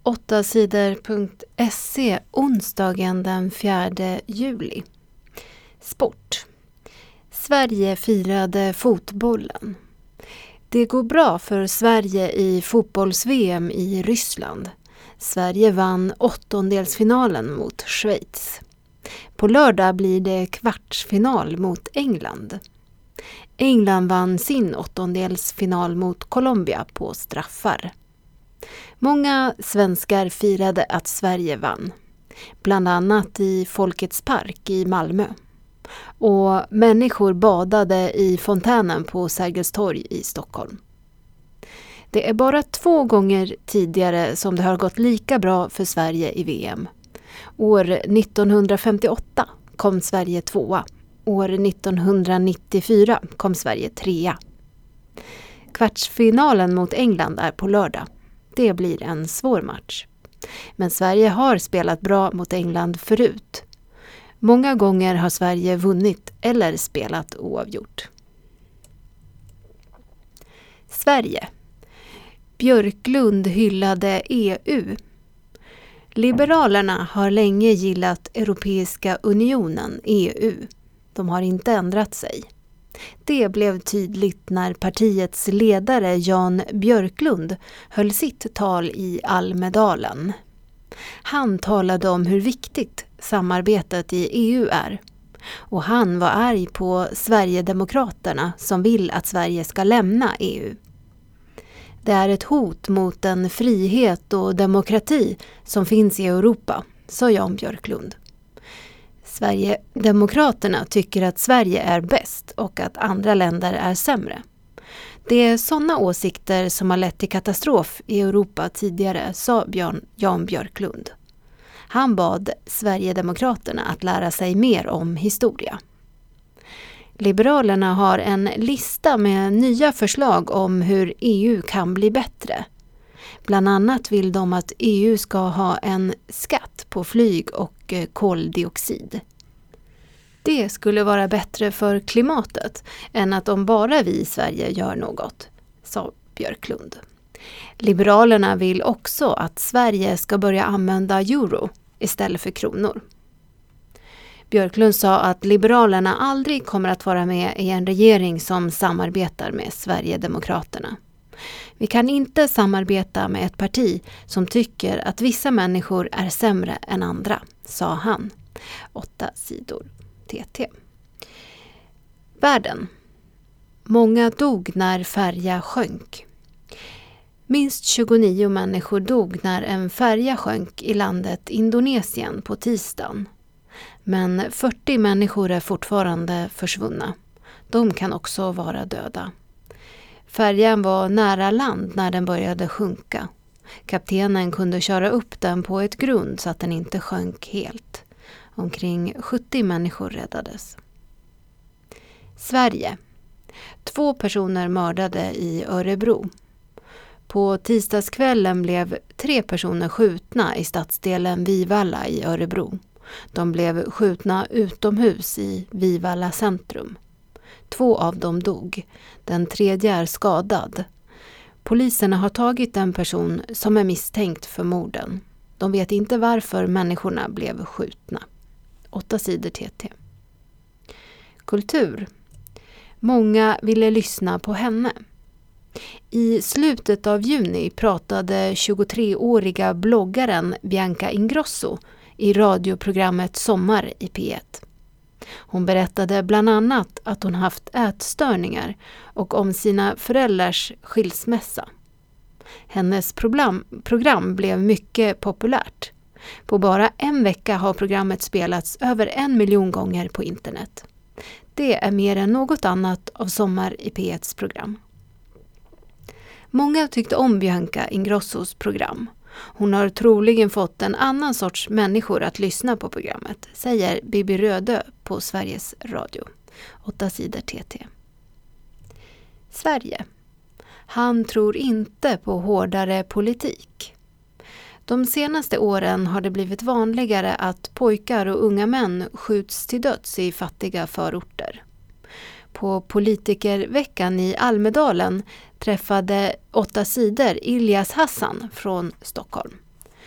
8sidor.se onsdagen den 4 juli. Sport. Sverige firade fotbollen. Det går bra för Sverige i fotbolls-VM i Ryssland. Sverige vann åttondelsfinalen mot Schweiz. På lördag blir det kvartsfinal mot England. England vann sin åttondelsfinal mot Colombia på straffar. Många svenskar firade att Sverige vann, bland annat i Folkets park i Malmö. Och människor badade i fontänen på Sergels torg i Stockholm. Det är bara 2 gånger tidigare som det har gått lika bra för Sverige i VM. År 1958 kom Sverige 2:a. År 1994 kom Sverige 3:a. Kvartsfinalen mot England är på lördag. Det blir en svår match. Men Sverige har spelat bra mot England förut. Många gånger har Sverige vunnit eller spelat oavgjort. Sverige. Björklund hyllade EU. Liberalerna har länge gillat Europeiska unionen, EU. De har inte ändrat sig. Det blev tydligt när partiets ledare Jan Björklund höll sitt tal i Almedalen. Han talade om hur viktigt samarbetet i EU är. Och han var arg på Sverigedemokraterna som vill att Sverige ska lämna EU. Det är ett hot mot den frihet och demokrati som finns i Europa, sa Jan Björklund. Sverigedemokraterna tycker att Sverige är bäst och att andra länder är sämre. Det är sådana åsikter som har lett till katastrof i Europa tidigare, sa Jan Björklund. Han bad Sverigedemokraterna att lära sig mer om historia. Liberalerna har en lista med nya förslag om hur EU kan bli bättre. Bland annat vill de att EU ska ha en skatt på flyg och koldioxid. Det skulle vara bättre för klimatet än att om bara vi i Sverige gör något, sa Björklund. Liberalerna vill också att Sverige ska börja använda euro istället för kronor. Björklund sa att Liberalerna aldrig kommer att vara med i en regering som samarbetar med Sverigedemokraterna. Vi kan inte samarbeta med ett parti som tycker att vissa människor är sämre än andra, sa han. 8 sidor TT. Världen. Många dog när färja sjönk. Minst 29 människor dog när en färja sjönk i landet Indonesien på tisdagen. Men 40 människor är fortfarande försvunna. De kan också vara döda. Färjan var nära land när den började sjunka. Kaptenen kunde köra upp den på ett grund så att den inte sjönk helt. Omkring 70 människor räddades. Sverige. 2 personer mördade i Örebro. På tisdagskvällen blev 3 personer skjutna i stadsdelen Vivalla i Örebro. De blev skjutna utomhus i Vivalla centrum. 2 av dem dog. Den 3:e är skadad. Poliserna har tagit en person som är misstänkt för morden. De vet inte varför människorna blev skjutna. 8 sidor TT. Kultur. Många ville lyssna på henne. I slutet av juni pratade 23-åriga bloggaren Bianca Ingrosso i radioprogrammet Sommar i P1. Hon berättade bland annat att hon haft ätstörningar och om sina föräldrars skilsmässa. Hennes program blev mycket populärt. På bara en vecka har programmet spelats över 1 miljon gånger på internet. Det är mer än något annat av Sommar i P1s program. Många tyckte om Bianca Ingrossos program. Hon har troligen fått en annan sorts människor att lyssna på programmet, säger Bibi Rödö på Sveriges Radio. 8 sidor TT. Sverige. Han tror inte på hårdare politik. De senaste åren har det blivit vanligare att pojkar och unga män skjuts till döds i fattiga förorter. På politikerveckan i Almedalen träffade 8 sidor Ilyas Hassan från Stockholm.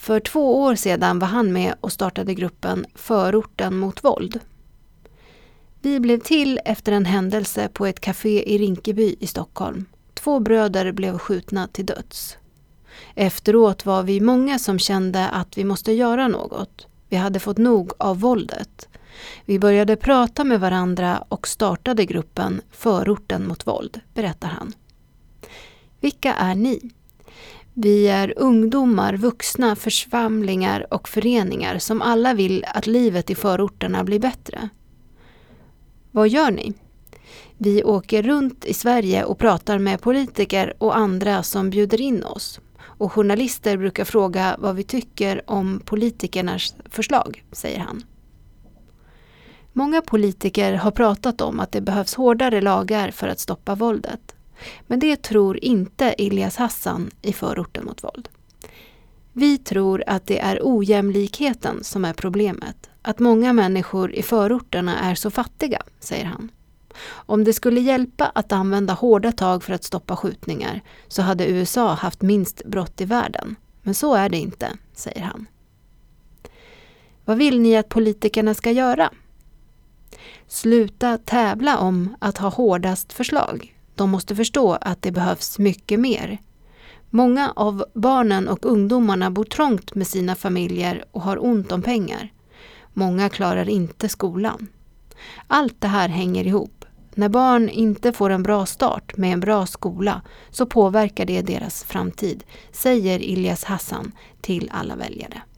För 2 år sedan var han med och startade gruppen Förorten mot våld. Vi blev till efter en händelse på ett café i Rinkeby i Stockholm. 2 bröder blev skjutna till döds. Efteråt var vi många som kände att vi måste göra något. Vi hade fått nog av våldet. Vi började prata med varandra och startade gruppen Förorten mot våld, berättar han. Vilka är ni? Vi är ungdomar, vuxna, församlingar och föreningar som alla vill att livet i förorterna blir bättre. Vad gör ni? Vi åker runt i Sverige och pratar med politiker och andra som bjuder in oss. Och journalister brukar fråga vad vi tycker om politikernas förslag, säger han. Många politiker har pratat om att det behövs hårdare lagar för att stoppa våldet. Men det tror inte Ilyas Hassan i Förorten mot våld. Vi tror att det är ojämlikheten som är problemet. Att många människor i förorterna är så fattiga, säger han. Om det skulle hjälpa att använda hårda tag för att stoppa skjutningar så hade USA haft minst brott i världen. Men så är det inte, säger han. Vad vill ni att politikerna ska göra? Sluta tävla om att ha hårdast förslag. De måste förstå att det behövs mycket mer. Många av barnen och ungdomarna bor trångt med sina familjer och har ont om pengar. Många klarar inte skolan. Allt det här hänger ihop. När barn inte får en bra start med en bra skola så påverkar det deras framtid, säger Ilyas Hassan till alla väljare.